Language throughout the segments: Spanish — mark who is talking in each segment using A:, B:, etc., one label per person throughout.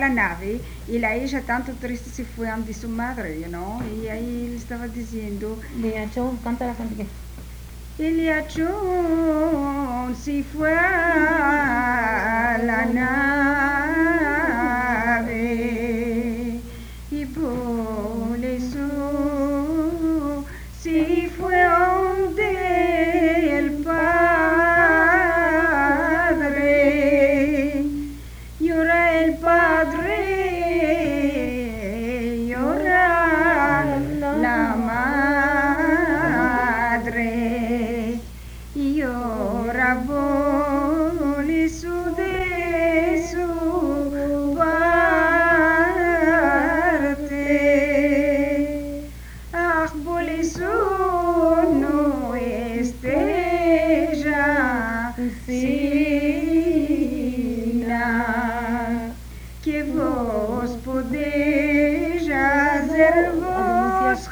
A: la nave y la ella tanto triste se fue ante su madre, y ahí le estaba diciendo,
B: Indiana Jones, canta la canción.
A: Indiana Jones se fue a la nave y por eso se fue donde el padre. Llora el padre, llora la madre, y llora por eso de su parte. Ah, por eso no esté ya que vos podéis hacer vos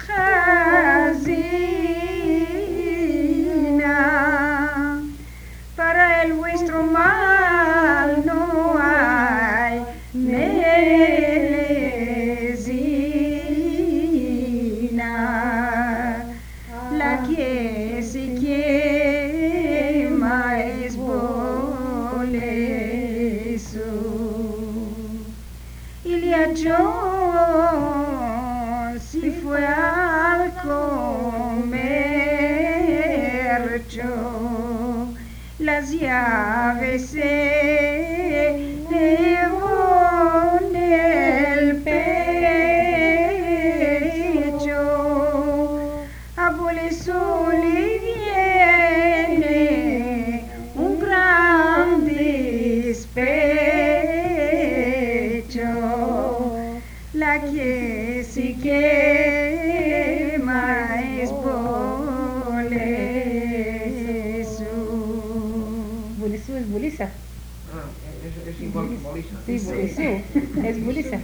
A: jazina. Para el vuestro mal no hay medicina. La que se quema es por eso. Indiana Jones se fue al comercio, las llaves se llevó en el pecho. A por eso le viene un gran despecho. La que se quema es por eso.
B: Bulisú es Bulisa.
C: Es igual que Molisa.
B: Sí, Bulisú es Bulisa.